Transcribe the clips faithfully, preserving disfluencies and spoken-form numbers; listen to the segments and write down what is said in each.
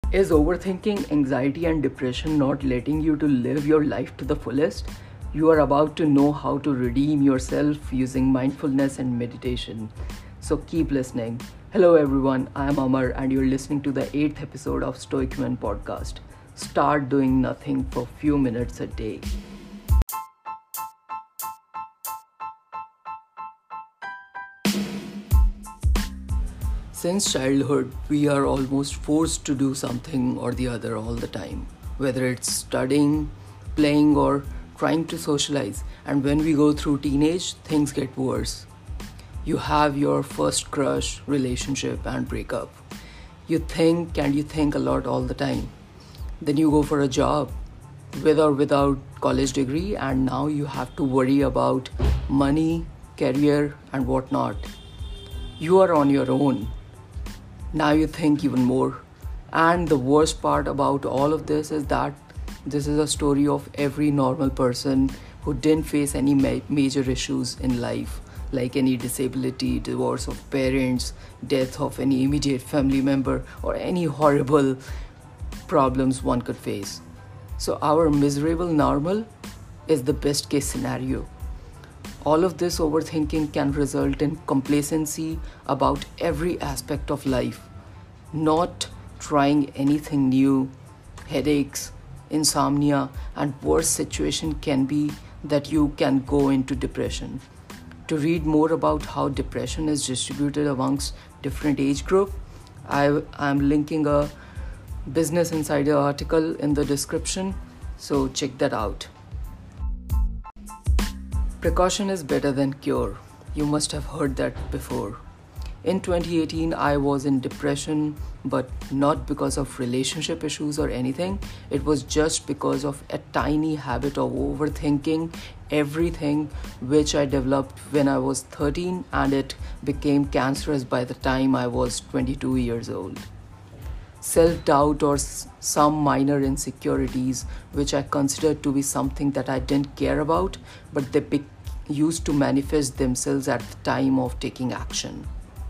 Is overthinking, anxiety, and depression not letting you to live your life to the fullest? You are about to know how to redeem yourself using mindfulness and meditation. So keep listening. Hello everyone, I am Amar and you're listening to the eighth episode of Stoic Man podcast. Start doing nothing for few minutes a day. Since childhood, we are almost forced to do something or the other all the time, whether it's studying, playing, or trying to socialize. And when we go through teenage, things get worse. You have your first crush, relationship, and breakup. You think and you think a lot all the time. Then you go for a job, with or without college degree, and now you have to worry about money, career, and whatnot. You are on your own. Now you think even more. And the worst part about all of this is that this is a story of every normal person who didn't face any ma- major issues in life, like any disability, divorce of parents, death of any immediate family member, or any horrible problems one could face. So our miserable normal is the best case scenario. All of this overthinking can result in complacency about every aspect of life, not trying anything new, headaches, insomnia, and worse situation can be that you can go into depression. To read more about how depression is distributed amongst different age group, I am linking a Business Insider article in the description, so check that out. Precaution is better than cure. You must have heard that before. In twenty eighteen, I was in depression, but not because of relationship issues or anything. It was just because of a tiny habit of overthinking everything, which I developed when I was thirteen, and it became cancerous by the time I was twenty-two years old. Self-doubt or s- some minor insecurities, which I considered to be something that I didn't care about, but they be- used to manifest themselves at the time of taking action.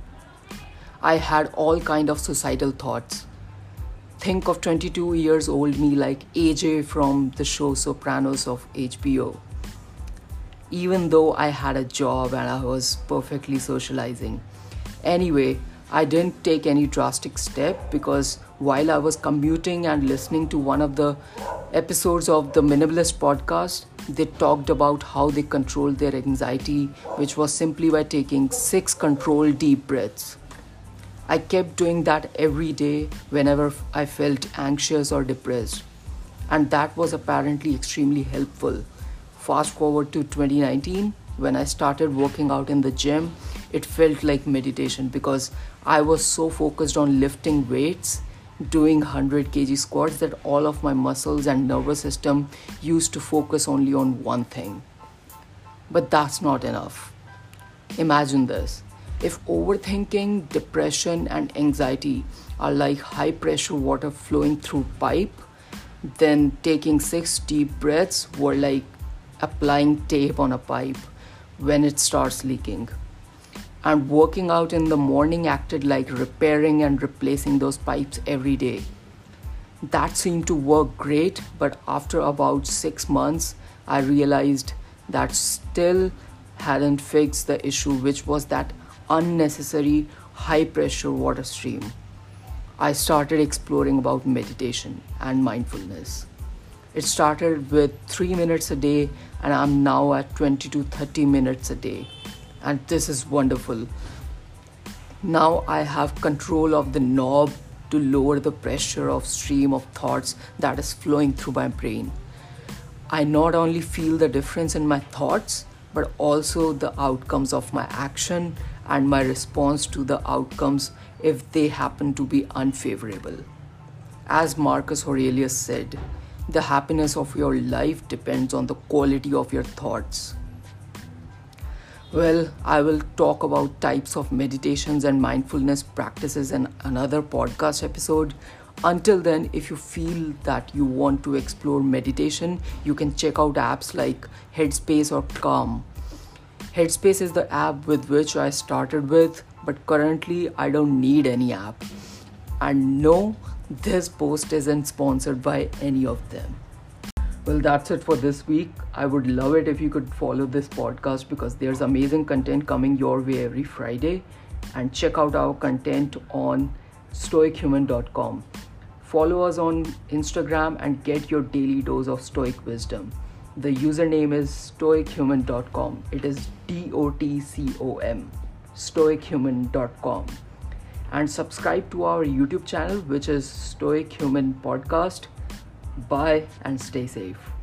I had all kind of suicidal thoughts. Think of twenty-two years old me like A J from the show Sopranos of H B O. Even though I had a job and I was perfectly socializing. Anyway, I didn't take any drastic step because while I was commuting and listening to one of the episodes of the Minimalist podcast, they talked about how they controlled their anxiety, which was simply by taking six controlled deep breaths. I kept doing that every day whenever I felt anxious or depressed, and that was apparently extremely helpful. Fast forward to twenty nineteen, when I started working out in the gym, it felt like meditation because I was so focused on lifting weights, doing one hundred kilograms squats, that all of my muscles and nervous system used to focus only on one thing. But that's not enough. Imagine this. If overthinking, depression, and anxiety are like high pressure water flowing through pipe, then taking six deep breaths were like applying tape on a pipe when it starts leaking. And working out in the morning acted like repairing and replacing those pipes every day. That seemed to work great, but after about six months, I realized that still hadn't fixed the issue, which was that unnecessary high pressure water stream. I started exploring about meditation and mindfulness. It started with three minutes a day, and I'm now at twenty to thirty minutes a day. And this is wonderful. Now I have control of the knob to lower the pressure of stream of thoughts that is flowing through my brain. I not only feel the difference in my thoughts, but also the outcomes of my action and my response to the outcomes if they happen to be unfavorable. As Marcus Aurelius said, the happiness of your life depends on the quality of your thoughts. Well, I will talk about types of meditations and mindfulness practices in another podcast episode. Until then, if you feel that you want to explore meditation, you can check out apps like Headspace or Calm. Headspace is the app with which I started with, but currently I don't need any app. And no, This post isn't sponsored by any of them. Well, that's it for this week. I would love it if you could follow this podcast because there's amazing content coming your way every Friday. And check out our content on stoic human dot com. Follow us on Instagram and get your daily dose of stoic wisdom. The username is stoic human dot com. It is D O T C O M, stoic human dot com. And subscribe to our YouTube channel, which is Stoic Human Podcast. Bye and stay safe.